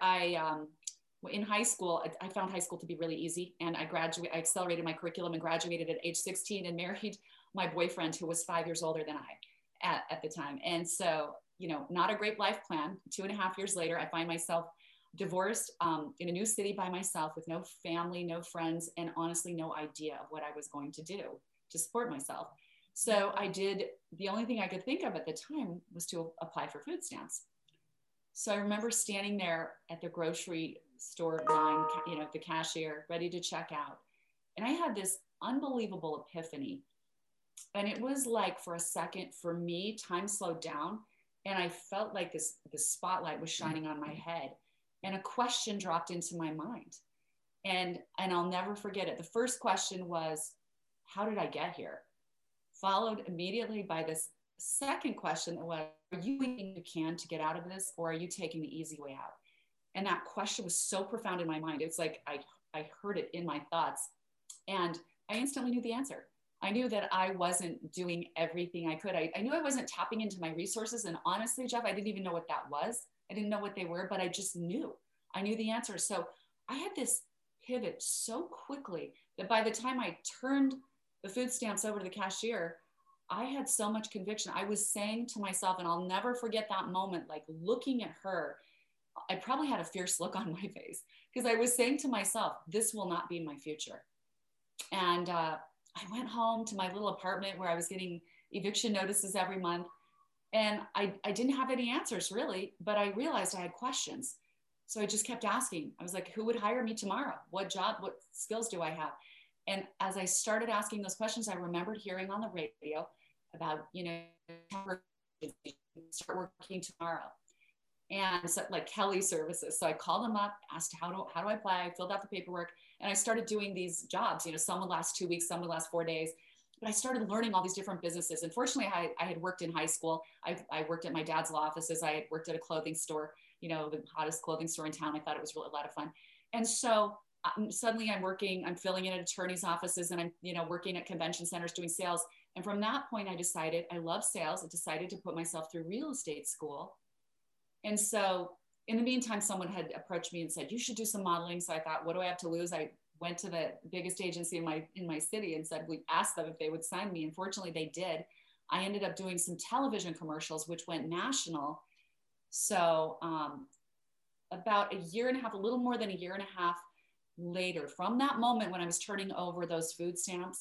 in high school, I found high school to be really easy, and I accelerated my curriculum and graduated at age 16 and married my boyfriend, who was 5 years older than I at the time. And so, not a great life plan. 2.5 years later, I find myself divorced in a new city by myself with no family, no friends, and honestly, no idea of what I was going to do to support myself. So the only thing I could think of at the time was to apply for food stamps. So I remember standing there at the grocery store line, the cashier, ready to check out. And I had this unbelievable epiphany. And it was like, for a second, for me, time slowed down. And I felt like the spotlight was shining on my head. And a question dropped into my mind. And I'll never forget it. The first question was, how did I get here? Followed immediately by this second question that was, are you doing what you can to get out of this, or are you taking the easy way out? And that question was so profound in my mind. It's like I heard it in my thoughts, and I instantly knew the answer. I knew that I wasn't doing everything I could. I knew I wasn't tapping into my resources. And honestly, Jeff, I didn't even know what that was. I didn't know what they were, but I just knew. I knew the answer. So I had this pivot so quickly that by the time I turned the food stamps over to the cashier, I had so much conviction. I was saying to myself, and I'll never forget that moment, like looking at her, I probably had a fierce look on my face, because I was saying to myself, this will not be my future. And I went home to my little apartment where I was getting eviction notices every month. And I didn't have any answers really, but I realized I had questions. So I just kept asking. I was like, who would hire me tomorrow? What job, what skills do I have? And as I started asking those questions, I remembered hearing on the radio about, start working tomorrow. And so, like Kelly Services. So I called them up, asked how do I apply? I filled out the paperwork, and I started doing these jobs. Some would last 2 weeks, some would last 4 days. But I started learning all these different businesses. Unfortunately, I had worked in high school. I worked at my dad's law offices. I had worked at a clothing store, the hottest clothing store in town. I thought it was really a lot of fun. And so suddenly I'm filling in at attorneys' offices, and I'm, working at convention centers doing sales. And from that point, I decided I love sales. I decided to put myself through real estate school. And so in the meantime, someone had approached me and said, you should do some modeling. So I thought, what do I have to lose? I went to the biggest agency in my city and said, we asked them if they would sign me. Unfortunately, they did. I ended up doing some television commercials, which went national. So about a year and a half, a little more than a year and a half later, from that moment when I was turning over those food stamps,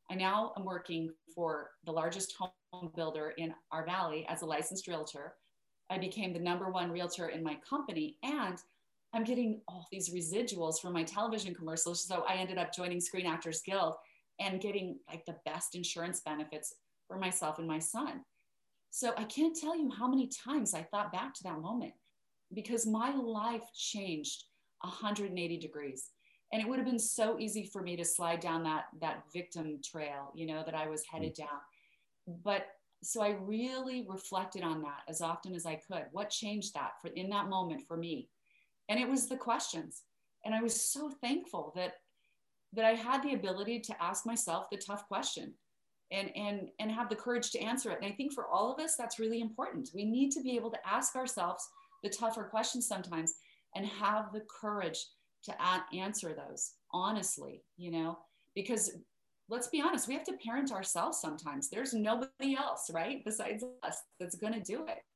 I now am working for the largest home builder in our valley as a licensed realtor. I became the #1 realtor in my company, and I'm getting all these residuals from my television commercials. So I ended up joining Screen Actors Guild and getting like the best insurance benefits for myself and my son. So I can't tell you how many times I thought back to that moment, because my life changed 180 degrees. And it would have been so easy for me to slide down that victim trail, you know, that I was headed down. But so I really reflected on that as often as I could. What changed that in that moment for me? And it was the questions. And I was so thankful that I had the ability to ask myself the tough question and have the courage to answer it. And I think for all of us, that's really important. We need to be able to ask ourselves the tougher questions sometimes and have the courage to answer those honestly, you know, because let's be honest, we have to parent ourselves sometimes. There's nobody else, right, besides us that's going to do it.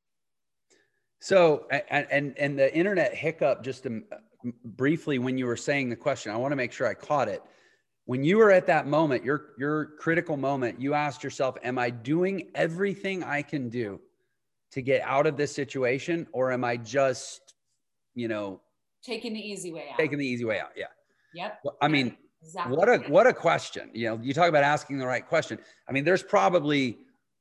So, and the internet hiccup just briefly when you were saying the question, I want to make sure I caught it. When you were at that moment, your critical moment, you asked yourself, am I doing everything I can do to get out of this situation? Or am I just, you know, taking the easy way out? Taking the easy way out. Yeah. Yep. Well, I mean, exactly. What a question. You know, you talk about asking the right question. I mean, there's probably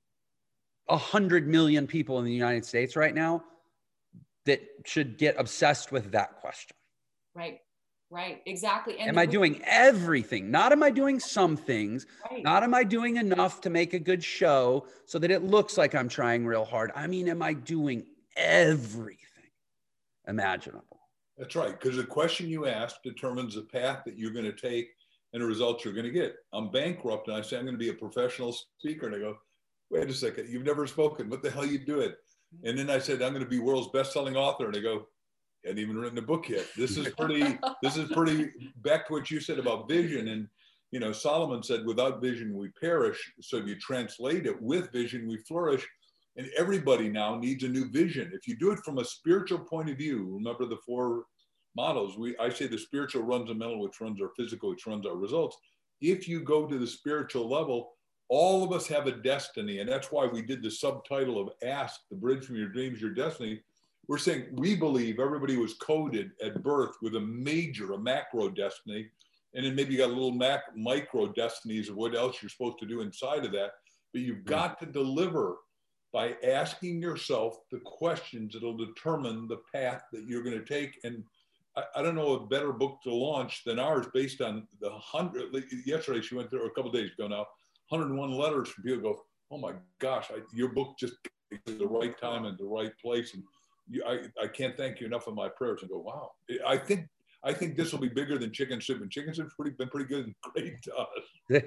100 million people in the United States right now that should get obsessed with that question. Right. Exactly. And am I doing everything? Not am I doing some things, right. Not am I doing enough to make a good show so that it looks like I'm trying real hard. I mean, am I doing everything imaginable? That's right. Because the question you ask determines the path that you're going to take and the results you're going to get. I'm bankrupt and I say, I'm going to be a professional speaker. And I go, wait a second, you've never spoken. What the hell are you doing? And then I said, I'm going to be world's best-selling author. And they go, hadn't even written a book yet. This is pretty back to what you said about vision. And, you know, Solomon said, without vision, we perish. So if you translate it, with vision, we flourish. And everybody now needs a new vision. If you do it from a spiritual point of view, remember the 4 models. I say the spiritual runs the mental, which runs our physical, which runs our results. If you go to the spiritual level, all of us have a destiny. And that's why we did the subtitle of Ask, the bridge from your dreams, your destiny. We're saying we believe everybody was coded at birth with a macro destiny. And then maybe you got little micro destinies of what else you're supposed to do inside of that. But you've got to deliver by asking yourself the questions that'll determine the path that you're going to take. And I don't know a better book to launch than ours based on the 100. Yesterday, she went through, a couple of days ago now, 101 letters from people go, oh my gosh, your book just came at the right time and the right place. And I can't thank you enough for my prayers. And go, wow. I think this will be bigger than Chicken Soup. And Chicken Soup's been pretty good and great to us.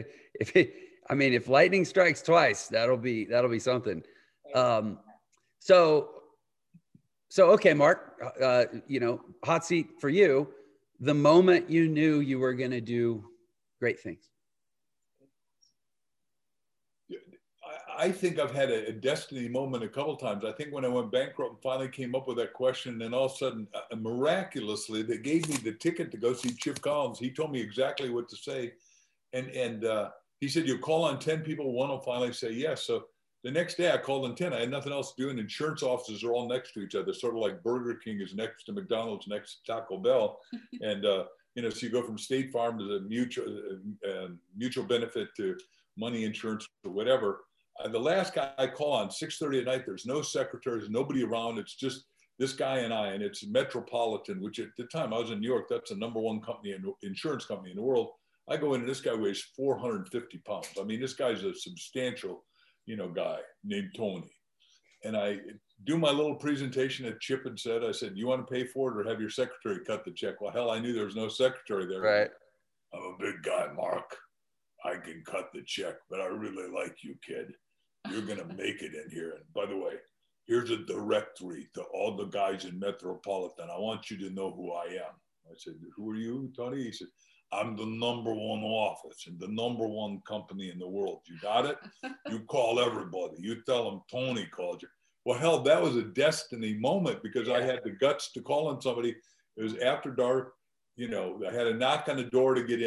If lightning strikes twice, that'll be something. So okay, Mark, you know, hot seat for you, the moment you knew you were going to do great things. I think I've had a destiny moment a couple of times. I think when I went bankrupt and finally came up with that question, and then all of a sudden, miraculously, they gave me the ticket to go see Chip Collins. He told me exactly what to say. And he said, you call on 10 people, one will finally say yes. So the next day I called on 10. I had nothing else to do. And insurance offices are all next to each other, sort of like Burger King is next to McDonald's, next to Taco Bell. And, you know, so you go from State Farm to the mutual benefit to money insurance or whatever. The last guy I call on 6:30 at night, there's no secretaries, nobody around. It's just this guy and I, and it's Metropolitan, which at the time I was in New York, that's the #1 company, insurance company in the world. I go in and this guy weighs 450 pounds. I mean, this guy's a substantial, you know, guy named Tony. And I do my little presentation at Chip and said, I said, you want to pay for it or have your secretary cut the check? Well, hell, I knew there was no secretary there. Right. I'm a big guy, Mark. I can cut the check, but I really like you, kid. You're going to make it in here. And by the way, here's a directory to all the guys in Metropolitan. I want you to know who I am. I said, who are you, Tony? He said, I'm the #1 office and the #1 company in the world. You got it? You call everybody. You tell them Tony called you. Well, hell, that was a destiny moment because I had the guts to call on somebody. It was after dark. You know, I had a knock on the door to get in.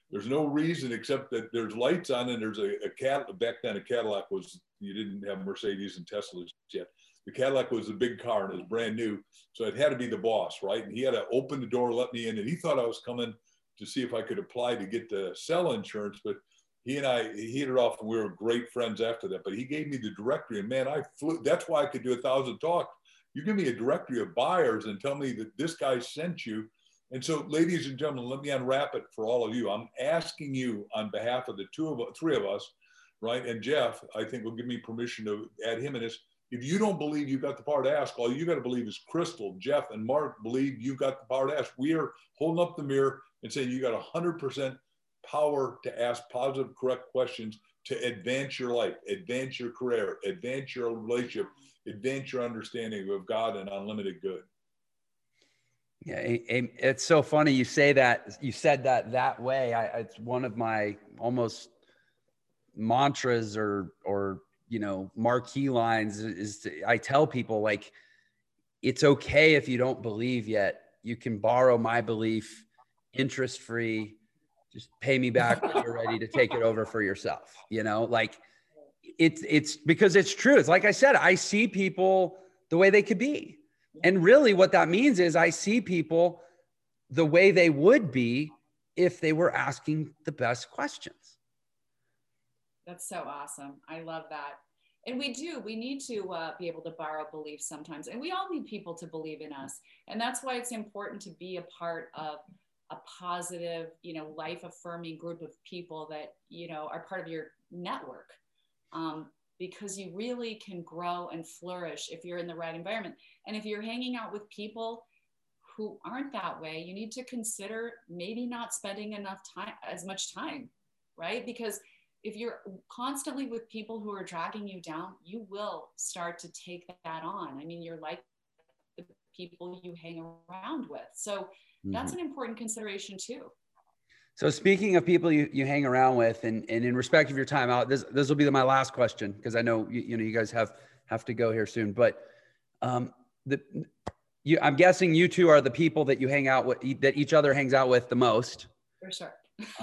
There's no reason except that there's lights on and there's a Cadillac. Back then, a Cadillac was, you didn't have Mercedes and Teslas yet. The Cadillac was a big car and it was brand new. So it had to be the boss, right? And he had to open the door, let me in. And he thought I was coming to see if I could apply to get the cell insurance. But he and I, he hit it off and we were great friends after that. But he gave me the directory and man, I flew. That's why I could do 1,000 talks. You give me a directory of buyers and tell me that this guy sent you. And so, ladies and gentlemen, let me unwrap it for all of you. I'm asking you on behalf of the three of us, right? And Jeff, I think will give me permission to add him in this. If you don't believe you've got the power to ask, all you got to believe is Crystal, Jeff, and Mark believe you've got the power to ask. We are holding up the mirror and saying you got 100% power to ask positive, correct questions to advance your life, advance your career, advance your relationship, advance your understanding of God and unlimited good. Yeah, it's so funny you say that. You said that way. It's one of my almost mantras or marquee lines I tell people, like, it's okay if you don't believe yet. You can borrow my belief, interest free. Just pay me back when you're ready to take it over for yourself. Like it's because it's true. It's like I said, I see people the way they could be. And really what that means is I see people the way they would be if they were asking the best questions. That's so awesome. I love that. And we need to be able to borrow beliefs sometimes. And we all need people to believe in us. And that's why it's important to be a part of a positive, life affirming group of people that, are part of your network. Because you really can grow and flourish if you're in the right environment. And if you're hanging out with people who aren't that way, you need to consider maybe not spending as much time, right? Because if you're constantly with people who are dragging you down, you will start to take that on. I mean, you're like the people you hang around with. So that's an important consideration too. So speaking of people you hang around with, and in respect of your time out, this will be my last question, because I know you guys have to go here soon. But I'm guessing you two are the people that you hang out with, that each other hangs out with the most. For sure.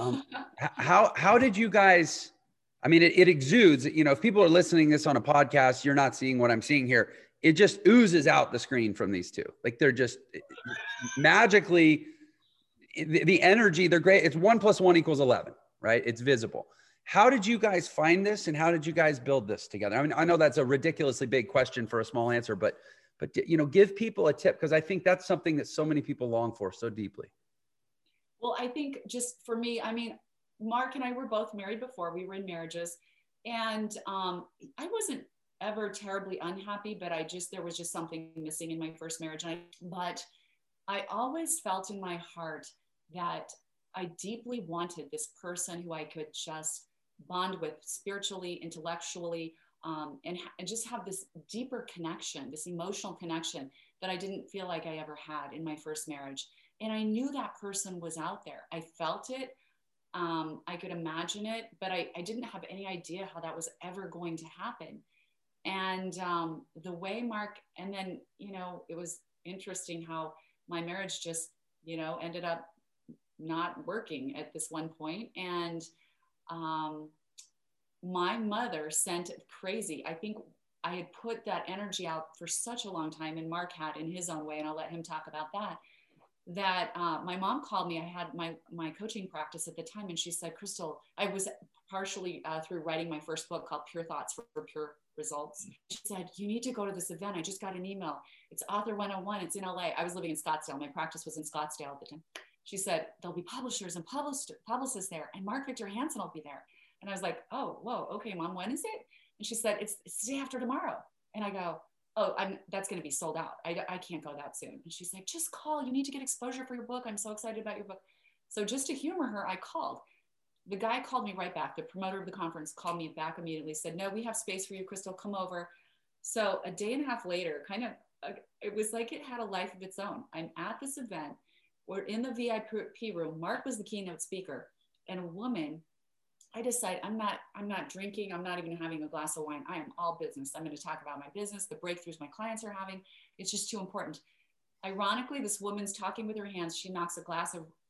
How did you guys? I mean, it exudes. If people are listening to this on a podcast, you're not seeing what I'm seeing here. It just oozes out the screen from these two. Like they're just magically. The energy, they're great. It's 1 + 1 = 11, right? It's visible. How did you guys find this, and how did you guys build this together? I mean, I know that's a ridiculously big question for a small answer, but give people a tip, because I think that's something that so many people long for so deeply. Well, I think just for me, I mean, Mark and I were both married before. We were in marriages, and I wasn't ever terribly unhappy, but there was just something missing in my first marriage. But I always felt in my heart that I deeply wanted this person who I could just bond with spiritually, intellectually, and just have this deeper connection, this emotional connection that I didn't feel like I ever had in my first marriage. And I knew that person was out there. I felt it. I could imagine it, but I didn't have any idea how that was ever going to happen. And the way Mark, and then, it was interesting how my marriage just, ended up not working at this one point. And my mother sent crazy. I think I had put that energy out for such a long time, and Mark had in his own way, and I'll let him talk about that, my mom called me. I had my coaching practice at the time, and she said, Crystal, I was partially through writing my first book called Pure Thoughts for Pure Results. She said, you need to go to this event. I just got an email. It's Author 101. It's in LA. I was living in Scottsdale. My practice was in Scottsdale at the time. She said, there'll be publishers and publicists there, and Mark Victor Hansen will be there. And I was like, oh, whoa, okay, Mom, when is it? And she said, it's the day after tomorrow. And I go, oh, that's going to be sold out. I can't go that soon. And she's like, just call. You need to get exposure for your book. I'm so excited about your book. So just to humor her, I called. The guy called me right back. The promoter of the conference called me back immediately, said, no, we have space for you, Crystal, come over. So a day and a half later, it was like it had a life of its own. I'm at this event. We're in the VIP room. Mark was the keynote speaker, and a woman, I decided I'm not drinking. I'm not even having a glass of wine. I am all business. I'm going to talk about my business, the breakthroughs my clients are having. It's just too important. Ironically, this woman's talking with her hands. She knocks a glass of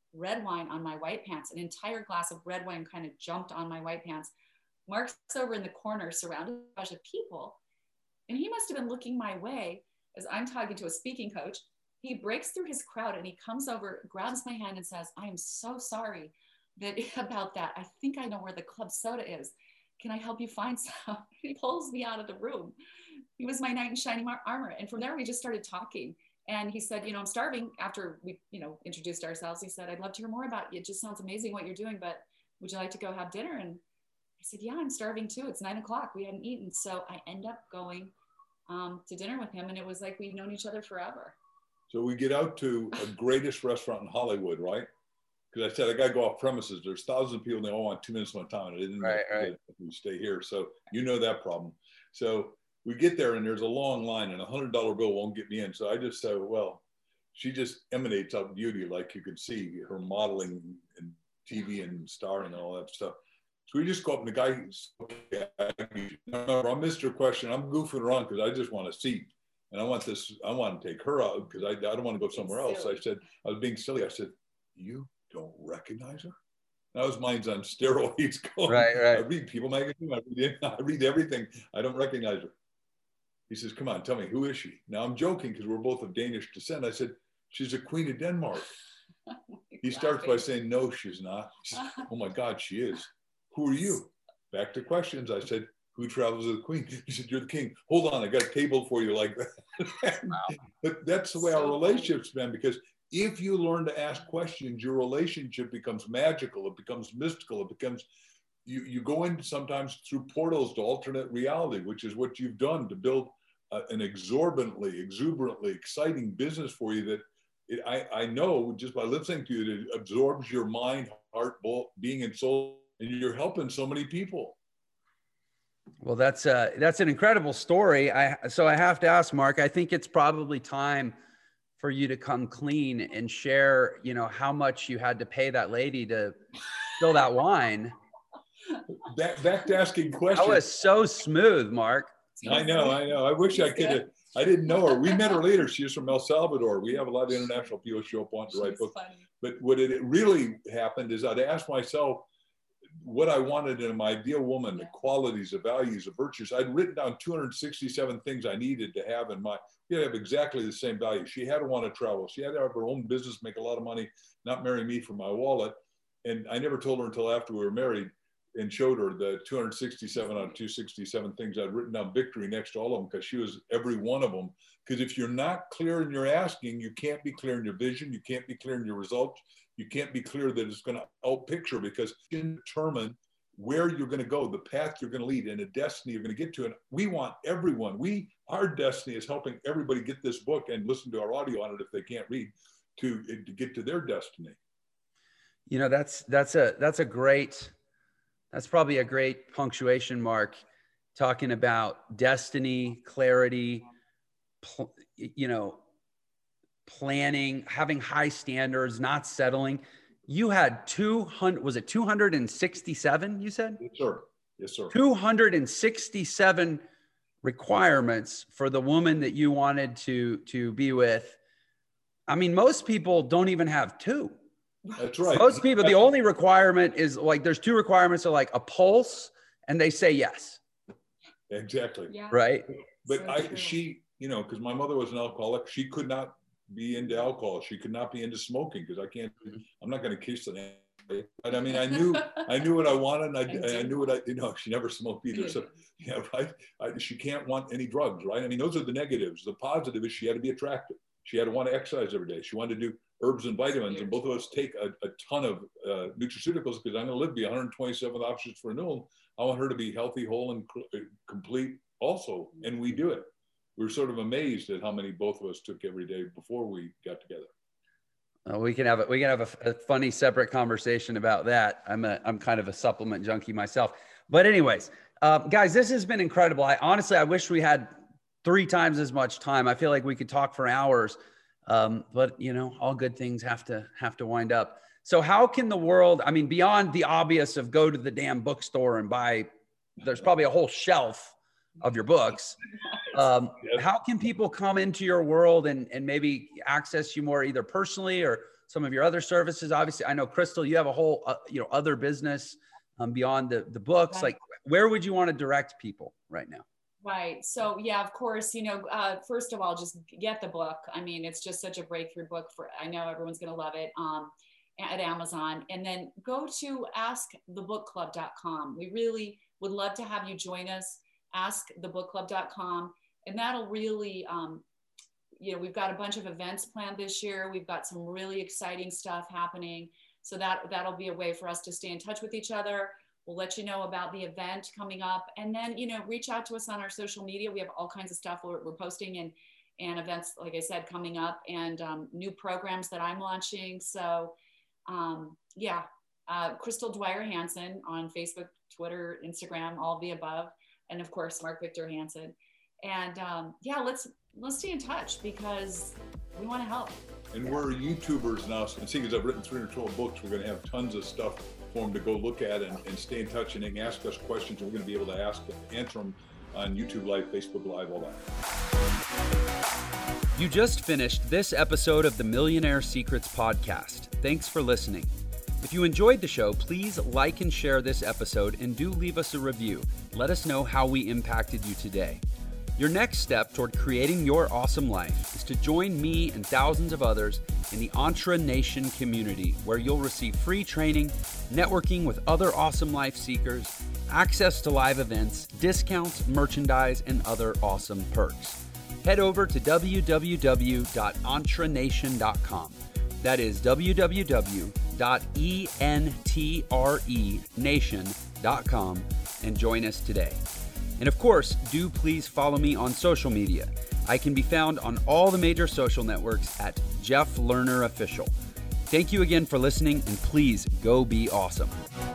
red wine on my white pants. An entire glass of red wine kind of jumped on my white pants. Mark's over in the corner surrounded by a bunch of people. And he must have been looking my way as I'm talking to a speaking coach. He breaks through his crowd and he comes over, grabs my hand and says, I am so sorry about that. I think I know where the club soda is. Can I help you find some? He pulls me out of the room. He was my knight in shining armor. And from there, we just started talking. And he said, I'm starving. After we, introduced ourselves, he said, I'd love to hear more about you. It just sounds amazing what you're doing, but would you like to go have dinner? And I said, yeah, I'm starving too. It's 9 o'clock. We hadn't eaten. So I end up going to dinner with him. And it was like we'd known each other forever. So we get out to a greatest restaurant in Hollywood, right? Because I said, I got to go off premises. There's thousands of people, and they all want 2 minutes of my time. And I didn't know we stay here. So that problem. So we get there and there's a long line and $100 bill won't get me in. So I just said, well, she just emanates out beauty. Like you could see her modeling and TV and starring and all that stuff. So we just go up and the guy, remember, I missed your question. I'm goofing around because I just want a seat. And I want to take her out because I don't want to go somewhere else. I said, I was being silly. I said, you don't recognize her? That was mine's on steroids. Right. I read People magazine. I read everything. I don't recognize her. He says, come on, tell me, who is she? Now I'm joking because we're both of Danish descent. I said, she's a queen of Denmark. He starts by saying, no, she's not. He says, oh my God, she is. Who are you? Back to questions. I said, who travels with the queen? He said, you're the king. Hold on, I got a table for you like that. Wow. But that's the way our relationship's been, because if you learn to ask questions, your relationship becomes magical. It becomes mystical. It becomes, you go in sometimes through portals to alternate reality, which is what you've done to build an exuberantly exciting business for you that I know just by listening to you, it absorbs your mind, heart, being, and soul, and you're helping so many people. Well, that's an incredible story. So I have to ask, Mark, I think it's probably time for you to come clean and share, how much you had to pay that lady to fill that wine. Back to asking questions. That was so smooth, Mark. I know. I wish I could have. I didn't know her. We met her later. She's from El Salvador. We have a lot of international people show up wanting to write books. But what it really happened is I'd asked myself what I wanted in my ideal woman, the qualities, the values, the virtues. I'd written down 267 things I needed to have in my, you had to have exactly the same value. She had to want to travel. She had to have her own business, make a lot of money, not marry me for my wallet. And I never told her until after we were married and showed her the 267 out of 267 things. I'd written down victory next to all of them because she was every one of them. Because if you're not clear in your asking, you can't be clear in your vision. You can't be clear in your results. You can't be clear that it's going to outpicture, because you can determine where you're going to go, the path you're going to lead, and a destiny you're going to get to. And we want everyone, our destiny is helping everybody get this book and listen to our audio on it if they can't read, to get to their destiny. That's probably a great punctuation mark, talking about destiny, clarity, planning, having high standards, not settling. You had 267, you said? Yes, sir. 267 requirements for the woman that you wanted to be with. I mean, most people don't even have two. That's right. Most people, the only requirement is like, there's two requirements are like a pulse and they say yes. Exactly. Yeah. Right. But because my mother was an alcoholic, she could not be into alcohol. She could not be into smoking because I'm not going to kiss the. But I mean, I knew what I wanted, and I knew what she never smoked either. So, yeah, right. She can't want any drugs, right? I mean, those are the negatives. The positive is she had to be attractive. She had to want to exercise every day. She wanted to do herbs and vitamins, and both of us take a ton of nutraceuticals because I'm going to live to be 127th options for renewal. I want her to be healthy, whole, and complete also, and we do it. We were sort of amazed at how many both of us took every day before we got together. We can have a funny separate conversation about that. I'm kind of a supplement junkie myself, but anyways, guys, this has been incredible. I wish we had 3 times as much time. I feel like we could talk for hours, but all good things have to wind up. So how can the world, I mean, beyond the obvious of go to the damn bookstore and buy, there's probably a whole shelf of your books. How can people come into your world and maybe access you more, either personally or some of your other services? Obviously, I know, Crystal, you have a whole, other business beyond the books. Right. Like, where would you want to direct people right now? Right. So yeah, of course, first of all, just get the book. I mean, it's just such a breakthrough book I know everyone's going to love it at Amazon. And then go to askthebookclub.com. We really would love to have you join us, askthebookclub.com. And that'll really, we've got a bunch of events planned this year. We've got some really exciting stuff happening. So that'll be a way for us to stay in touch with each other. We'll let you know about the event coming up, and then, reach out to us on our social media. We have all kinds of stuff we're posting and events, like I said, coming up, and new programs that I'm launching. So Crystal Dwyer Hansen on Facebook, Twitter, Instagram, all the above. And of course, Mark Victor Hansen. And let's stay in touch because we want to help. And we're YouTubers now. And seeing as I've written 312 books, we're going to have tons of stuff for them to go look at and stay in touch, and they can ask us questions, and we're going to be able to answer them on YouTube Live, Facebook Live, all that. You just finished this episode of the Millionaire Secrets podcast. Thanks for listening. If you enjoyed the show, please like and share this episode, and do leave us a review. Let us know how we impacted you today. Your next step toward creating your awesome life is to join me and thousands of others in the Entre Nation community, where you'll receive free training, networking with other awesome life seekers, access to live events, discounts, merchandise, and other awesome perks. Head over to www.entrenation.com. That is www.entrenation.com, and join us today. And of course, do please follow me on social media. I can be found on all the major social networks at Jeff Lerner Official. Thank you again for listening, and please go be awesome.